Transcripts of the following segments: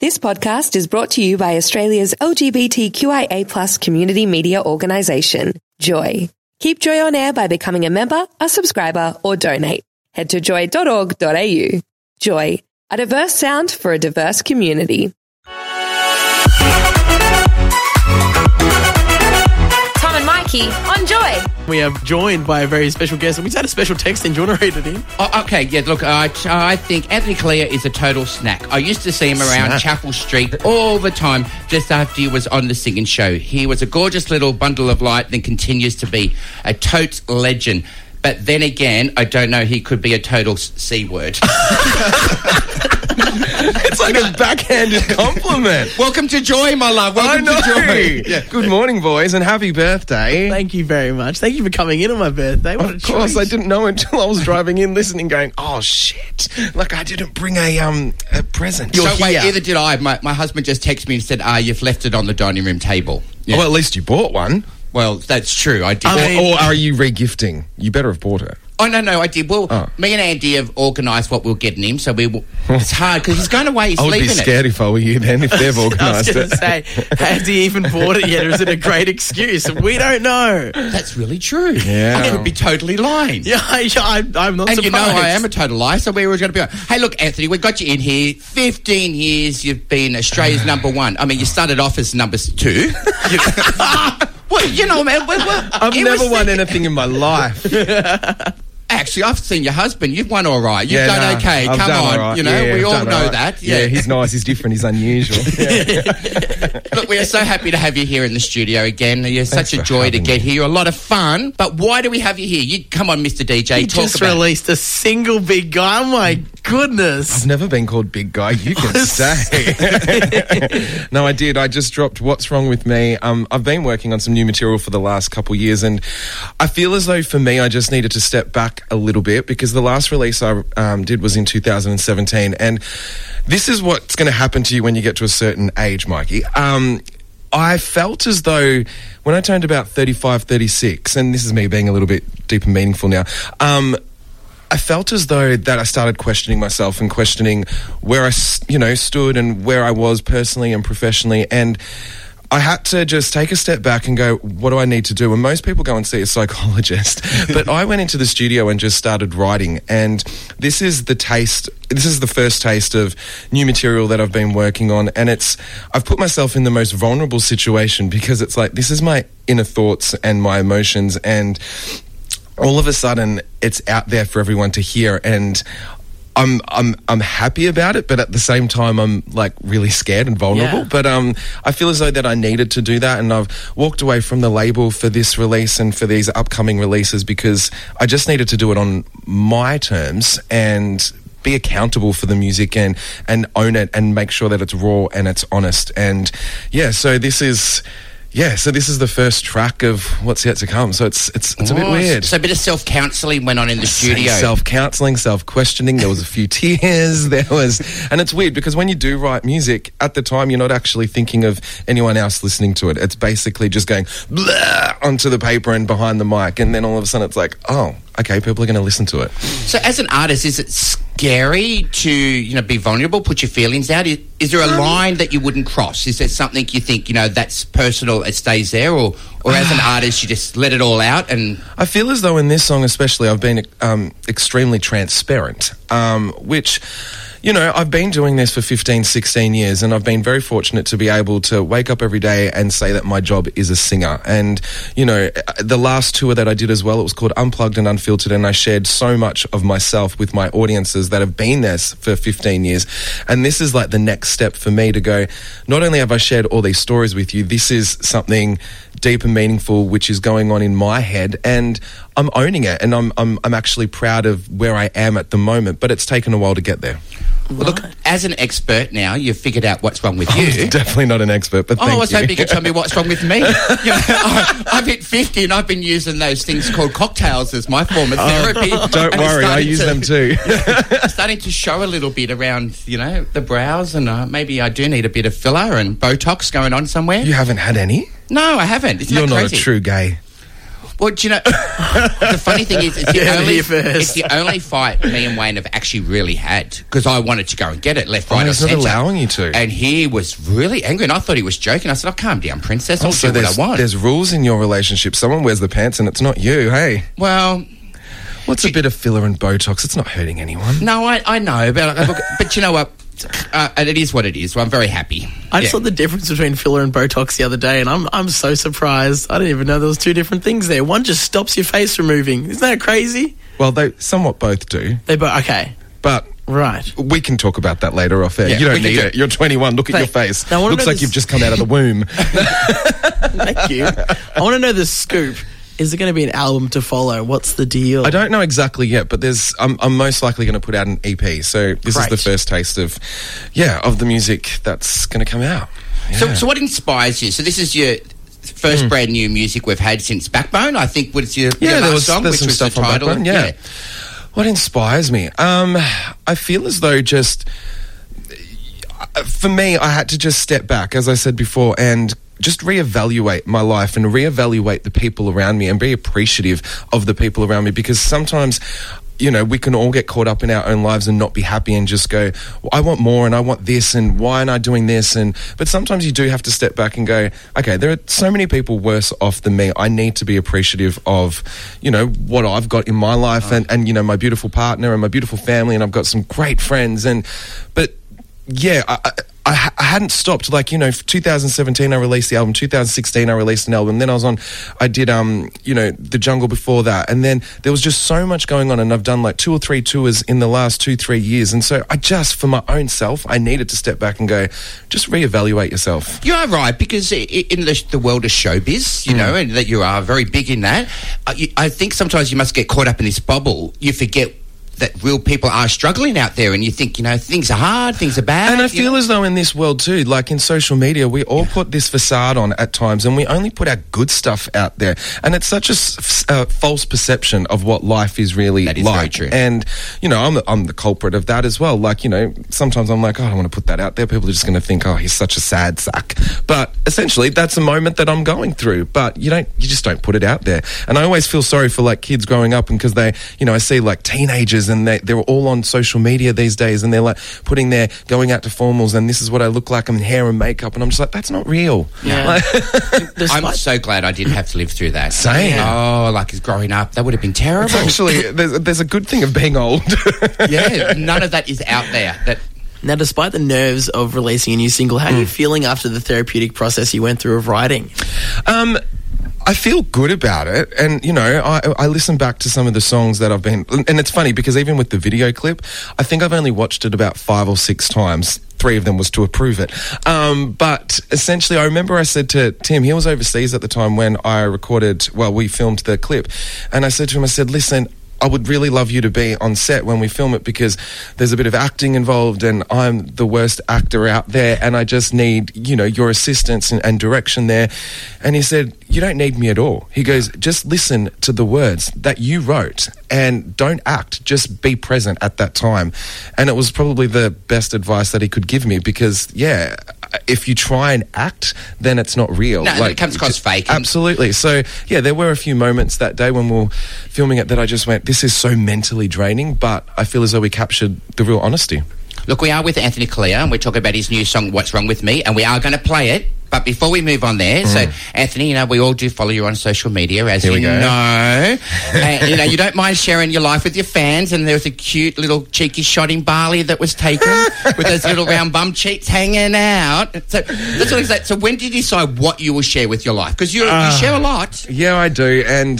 This podcast is brought to you by Australia's LGBTQIA+ community media organisation, Joy. Keep Joy on air by becoming a member, a subscriber, or donate. Head to joy.org.au. Joy, a diverse sound for a diverse community. Tom and Mikey on Joy. We are joined by a very special guest, and we just had a special text in. Do you want to read it in? Oh, okay, yeah, look, I think Anthony Clear is a total snack. I used to see him around Chapel Street all the time just after he was on the singing show. He was a gorgeous little bundle of light and continues to be a totes legend. But then again, I don't know, he could be a total C word. It's like a backhanded compliment. Welcome to Joy, my love. Welcome to Joy. Yeah. Good morning, boys, and happy birthday. Thank you very much. Thank you for coming in on my birthday. What Of course, I didn't know until I was driving in, listening, going, "Oh shit! Like I didn't bring a present." So wait, either did I. My husband just texted me and said, "You've left it on the dining room table." Yeah. Well, at least you bought one. Well, that's true. I did. Or are you re-gifting? You better have bought it. Oh, no, I did. Well, me and Andy have organised what we're getting him, so it's hard because he's going away, he's leaving it. I would be scared if I were you then, if they've organised it. I was going to say, has he even bought it yet, or is it a great excuse? We don't know. That's really true. Yeah. I could be totally lying. Yeah, I'm not and surprised. you know I am a total liar, so we were going to be like, hey, look, Anthony, we got you in here. 15 years you've been Australia's number one. I mean, you started off as number 2. Well, you know, man. I've never won anything in my life. Actually, I've seen your husband. You've won all right. You've done okay. I've Come done on. all right. You know, we all know right. that. Yeah, he's nice. He's different. He's unusual. Look, we are so happy to have you here in the studio again. You're such a joy to get here. You're a lot of fun. But why do we have you here? Come on, Mr. DJ. You just released a single big guy. Oh, my goodness. I've never been called big guy. You can say. No, I did. I just dropped What's Wrong With Me. I've been working on some new material for the last couple years, and I feel as though for me I just needed to step back a little bit because the last release I did was in 2017, and this is what's going to happen to you when you get to a certain age, Mikey. I felt as though when I turned about 35, 36, and this is me being a little bit deep and meaningful now, I felt as though that I started questioning myself and questioning where I, stood and where I was personally and professionally, and I had to just take a step back and go, what do I need to do? And most people go and see a psychologist, but I went into the studio and just started writing, and this is the first taste of new material that I've been working on, and I've put myself in the most vulnerable situation because it's like, this is my inner thoughts and my emotions, and all of a sudden it's out there for everyone to hear, and I'm happy about it, but at the same time I'm like really scared and vulnerable. Yeah. But I feel as though that I needed to do that, and I've walked away from the label for this release and for these upcoming releases because I just needed to do it on my terms and be accountable for the music and own it and make sure that it's raw and it's honest. And so this is the first track of what's yet to come. So it's a bit weird. So a bit of self-counselling went on in the studio. Self-counselling, self-questioning. There was a few tears. And it's weird because when you do write music, at the time you're not actually thinking of anyone else listening to it. It's basically just going blah onto the paper and behind the mic. And then all of a sudden it's like, oh, okay, people are going to listen to it. So as an artist, is it scary to, be vulnerable, put your feelings out? Is there a line that you wouldn't cross? Is there something you think, that's personal, it stays there? Or as an artist, you just let it all out? And I feel as though in this song especially, I've been extremely transparent, which... I've been doing this for 15, 16 years, and I've been very fortunate to be able to wake up every day and say that my job is a singer. And, the last tour that I did as well, it was called Unplugged and Unfiltered, and I shared so much of myself with my audiences that have been there for 15 years. And this is like the next step for me to go, not only have I shared all these stories with you, this is something deep and meaningful which is going on in my head, and I'm owning it, and I'm actually proud of where I am at the moment, but it's taken a while to get there. Well, look, as an expert now, you've figured out what's wrong with you. I'm definitely not an expert, but thank you. I was hoping you could tell me what's wrong with me. I've hit 50 and I've been using those things called cocktails as my form of therapy. Don't worry, I use them too. Starting to show a little bit around, the brows, and maybe I do need a bit of filler and Botox going on somewhere. You haven't had any? No, I haven't. Isn't You're that not crazy? a true gay. Well, do you know, the funny thing is, it's the only fight me and Wayne have actually really had, because I wanted to go and get it left, right, or he's not centre. allowing you to. And he was really angry, and I thought he was joking. I said, calm down, princess. I'll do what I want. There's rules in your relationship. Someone wears the pants and it's not you, hey? Well... What's a bit of filler and Botox? It's not hurting anyone. No, I know, but you know what? And it is what it is. So I'm very happy. I saw the difference between filler and Botox the other day, and I'm so surprised. I didn't even know there was two different things there. One just stops your face from moving. Isn't that crazy? Well, they somewhat both do. They both, okay. But right, we can talk about that later off air. Yeah, you don't need it. You're 21. Look at your face. Looks like you've just come out of the womb. Thank you. I want to know the scoop. Is there going to be an album to follow? What's the deal? I don't know exactly yet, but I'm most likely going to put out an EP. So this is the first taste of the music that's going to come out. Yeah. So what inspires you? So this is your first brand new music we've had since Backbone, I think, was your last song, which was the title. Backbone, yeah. What inspires me? I feel as though for me, I had to just step back, as I said before, and just reevaluate my life and reevaluate the people around me and be appreciative of the people around me, because sometimes, you know, we can all get caught up in our own lives and not be happy and just go, well, I want more and I want this and why am I doing this? But sometimes you do have to step back and go, okay, there are so many people worse off than me. I need to be appreciative of, you know, what I've got in my life and you know, my beautiful partner and my beautiful family, and I've got some great friends. But yeah, I hadn't stopped. Like, you know, 2017 I released the album, 2016 I released an album, then I did you know, The Jungle before that, and then there was just so much going on, and I've done like 2 or 3 tours in the last 2-3 years, and so I just, for my own self, I needed to step back and go, just reevaluate yourself. You are right, because in the world of showbiz, you know, and that you are very big in that, I think sometimes you must get caught up in this bubble. You forget that real people are struggling out there, and you think, you know, things are hard, things are bad. And I feel as though in this world too, like in social media, we all put this facade on at times, and we only put our good stuff out there. And it's such a false perception of what life is really like. Very true. And, you know, I'm the culprit of that as well. Like, you know, sometimes I'm like, I don't want to put that out there. People are just going to think, oh, he's such a sad sack. But essentially, that's a moment that I'm going through. But you just don't put it out there. And I always feel sorry for like kids growing up, and because they, you know, I see like teenagers and they're all on social media these days, and they're like going out to formals, and this is what I look like, and hair and makeup, and I'm just like, that's not real. Yeah. I'm so glad I didn't have to live through that. Same. Oh, like as growing up, that would have been terrible. It's actually, there's a good thing of being old. Yeah, none of that is out there. Now, despite the nerves of releasing a new single, how are you feeling after the therapeutic process you went through of writing? I feel good about it, and you know, I listen back to some of the songs that I've been, and it's funny because even with the video clip, I think I've only watched it about 5 or 6 times. 3 of them was to approve it. But essentially, I remember I said to Tim, he was overseas at the time when we filmed the clip, and I said to him, I said, listen, I would really love you to be on set when we film it, because there's a bit of acting involved and I'm the worst actor out there, and I just need, you know, your assistance and direction there. And he said, you don't need me at all. He goes, just listen to the words that you wrote and don't act, just be present at that time. And it was probably the best advice that he could give me, because yeah, if you try and act, then it's not real. No, like, it comes across fake. Absolutely. So yeah, there were a few moments that day when we were filming it that I just went, this is so mentally draining, but I feel as though we captured the real honesty. Look, we are with Anthony Callea, and we're talking about his new song, What's Wrong With Me, and we are going to play it. But before we move on there, so Anthony, you know, we all do follow you on social media, as you know. And, you know, you don't mind sharing your life with your fans, and there was a cute little cheeky shot in Bali that was taken with those little round bum cheeks hanging out. So that's what it's. So when did you decide what you will share with your life? Because you share a lot. Yeah, I do, and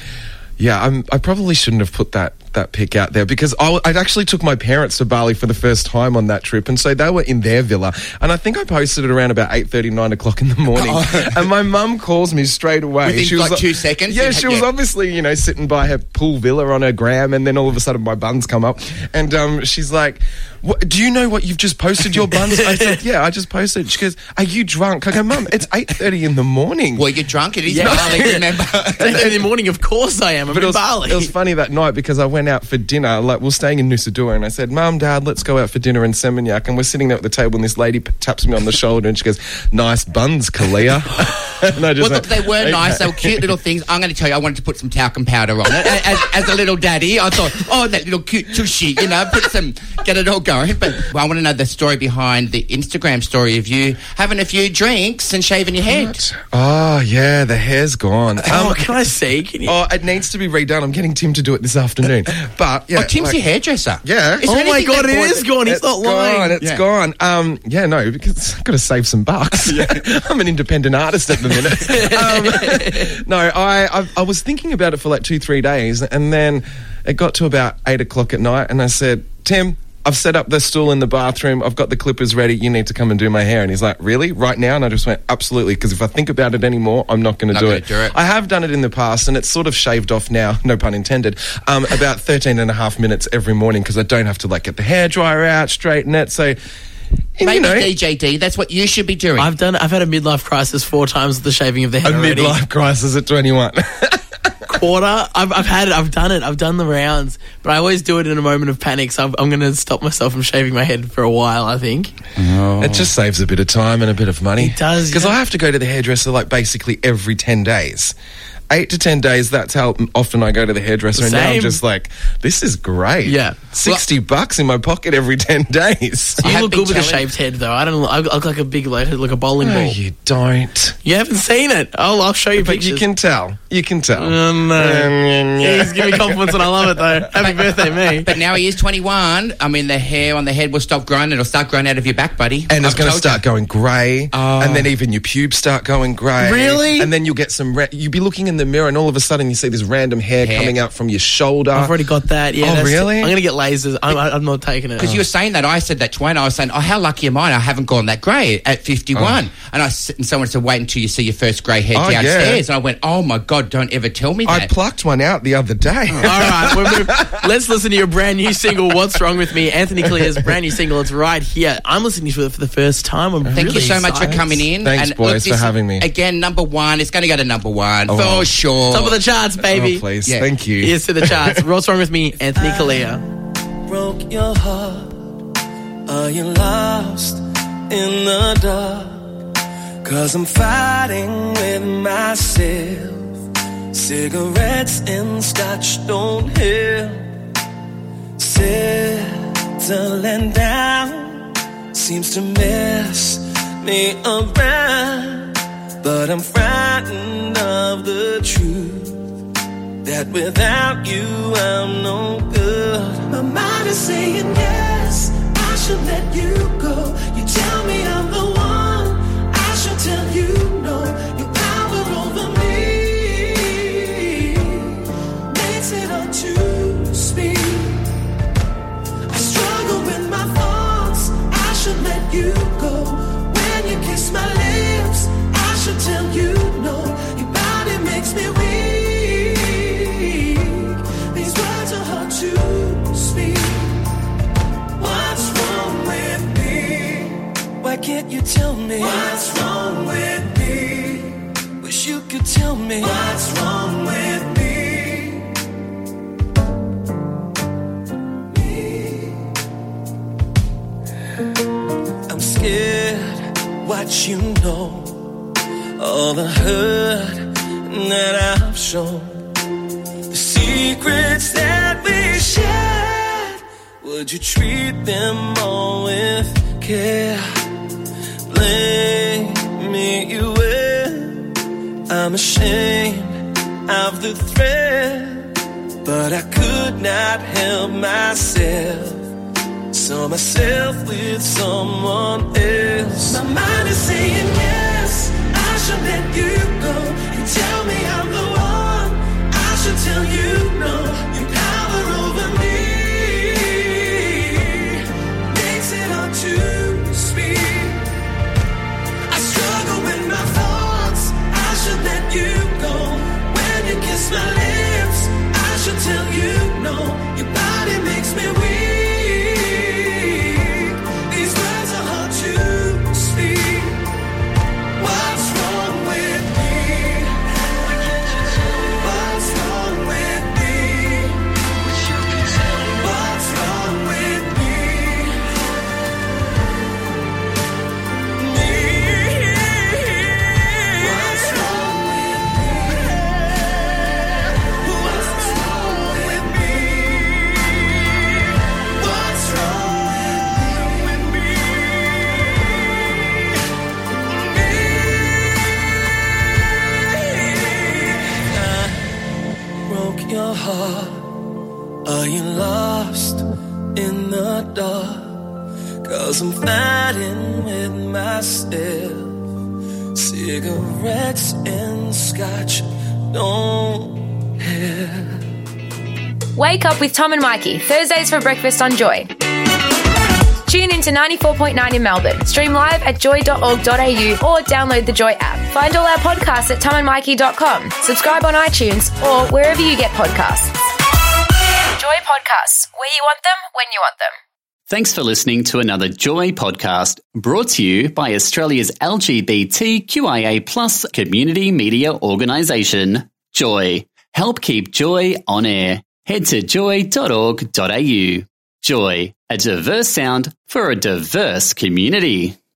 I probably shouldn't have put that pic out there, because I actually took my parents to Bali for the first time on that trip, and so they were in their villa, and I think I posted it around about 8:30, 9 o'clock in the morning, and my mum calls me straight away. Within she was like 2 seconds? Yeah, she was obviously, you know, sitting by her pool villa on her gram, and then all of a sudden my buns come up, and she's like, do you know what you've just posted, your buns? I said, yeah, I just posted. She goes, are you drunk? I go, Mum, it's 8:30 in the morning. Well, you're drunk. It is Bali, remember? 8:30 in the morning, of course I am. I'm in Bali. It was funny that night, because I went went out for dinner. Like, we're staying in Nusa Dua, and I said, Mum, Dad, let's go out for dinner in Seminyak. And we're sitting there at the table, and this lady taps me on the shoulder, and she goes, nice buns, Kalia. And I just well, look, they were nice. They were cute little things. I'm going to tell you, I wanted to put some talcum powder on it. As a little daddy, I thought, oh, that little cute tushy, get it all going. But I want to know the story behind the Instagram story of you having a few drinks and shaving your head. What? Oh, yeah, the hair's gone. Can I see? Can you... Oh, it needs to be redone. I'm getting Tim to do it this afternoon. But, yeah. Oh, Tim's your hairdresser. Yeah. Oh, my God, it is gone. He's not lying. It's gone. No, because I've got to save some bucks. I'm an independent artist at the minute. No, I was thinking about it for like 2-3 days, and then it got to about 8 o'clock at night, and I said, Tim, I've set up the stool in the bathroom. I've got the clippers ready. You need to come and do my hair. And he's like, really? Right now? And I just went, absolutely, because if I think about it anymore, I'm not going to do it. I have done it in the past, and it's sort of shaved off now, no pun intended, about 13 and a half minutes every morning, because I don't have to, like, get the hairdryer out, straighten it. So... Maybe DJD, that's what you should be doing. I've had a midlife crisis 4 times with the shaving of the head already. Midlife crisis at 21. Quarter. I've done it. I've done the rounds, but I always do it in a moment of panic. So I'm going to stop myself from shaving my head for a while, I think. Oh. It just saves a bit of time and a bit of money. It does, because I have to go to the hairdresser like basically every 10 days. 8 to 10 days, that's how often I go to the hairdresser. And now I'm just like, this is great. Yeah. $60 in my pocket every 10 days. You look good with a shaved head, though. I look like a big, like a bowling ball. You don't. You haven't seen it. I'll show you pictures. You can tell. You can tell. No. He's giving me compliments and I love it, though. Happy birthday, me. But now he is 21. I mean, the hair on the head will stop growing. It'll start growing out of your back, buddy. And it's going to start going grey. Oh. And then even your pubes start going grey. Really? And then you'll get you'll be looking in the mirror and all of a sudden you see this random hair coming out from your shoulder. I've already got that. Yeah. Oh, really? I'm going to get lasers. I'm not taking it. Because you were saying that. I said that to Wayne. I was saying, oh, how lucky am I? I haven't gone that grey at 51. And someone said, wait until you see your first grey hair downstairs. And I went, oh, my God, don't ever tell me that. I plucked one out the other day. All right. Let's listen to your brand new single, What's Wrong With Me? Anthony Clear's brand new single. It's right here. I'm listening to it for the first time. Thank you so much for coming in. Thanks, boys, for having me. Again, number 1. It's going to go to number 1 for sure. Top of the charts, baby. Oh, please. Yeah. Thank you. Here's to the charts. What's Wrong With Me? Anthony Clear. Broke your heart. Are you lost in the dark? 'Cause I'm fighting with myself. Cigarettes and scotch don't help. Settling down seems to mess me around. But I'm frightened of the truth, that without you I'm no good. My mind is saying yes, I should let you go. You tell me I'm the one, I should tell you no. Your power over me makes it hard to speak. I struggle with my thoughts, I should let you go. When you kiss my lips, I should tell you no. Your body makes me weak. These words are hard to speak. What's wrong with me? Why can't you tell me? What's wrong with me? Wish you could tell me. What's wrong with me? I'm scared what you know, all the hurt that I've shown, the secrets that we shared. Would you treat them all with care? Blame me you will. I'm ashamed of the threat, but I could not help myself. Saw myself with someone else. My mind is saying yes, I should let you go. You tell me I'm the one, I should tell you no. Your power over me makes it hard to speak. I struggle with my thoughts, I should let you go. When you kiss my lips, I should tell you no. Your body makes me weak. These words are hard to speak. heart? Are you lost in the dark? 'Cause I'm fighting with myself. Cigarettes and scotch don't help. Wake up with Tom and Mikey, Thursdays for breakfast on Joy. Tune in to 94.9 in Melbourne. Stream live at joy.org.au or download the Joy app. Find all our podcasts at tomandmikey.com. Subscribe on iTunes or wherever you get podcasts. Joy Podcasts, where you want them, when you want them. Thanks for listening to another Joy podcast brought to you by Australia's LGBTQIA+ community media organisation, Joy. Help keep Joy on air. Head to joy.org.au. Joy, a diverse sound for a diverse community.